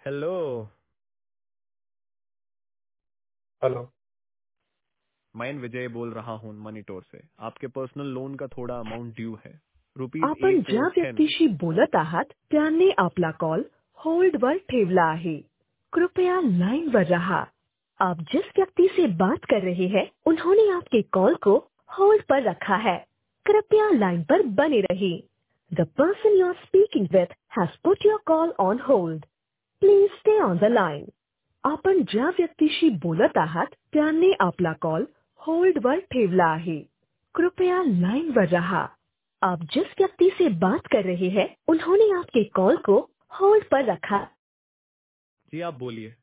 Hello. Hello. मैं विजय बोल रहा हूँ मनीटोर से। आपके पर्सनल लोन का थोड़ा अमाउंट ड्यू है, रुपीज आपण ज्या 8410। व्यक्तीशी बोलत आहात त्याने आपला कॉल होल्ड वर ठेवला आहे। कृपया लाइन पर रहा। आप जिस व्यक्ति से बात कर रहे हैं उन्होंने आपके कॉल को होल्ड पर रखा है। कृपया लाइन पर बने रहिए। The person you are speaking with has put your call on hold. Please stay on the line. आपण ज्या व्यक्तीशी बोलत आहात त्याने आपला कॉल होल्ड वर ठेवला आहे। कृपया लाइन पर रहा। आप जिस व्यक्ति से बात कर रहे हैं उन्होंने आपके कॉल को होल्ड पर रखा। जी आप बोलिए।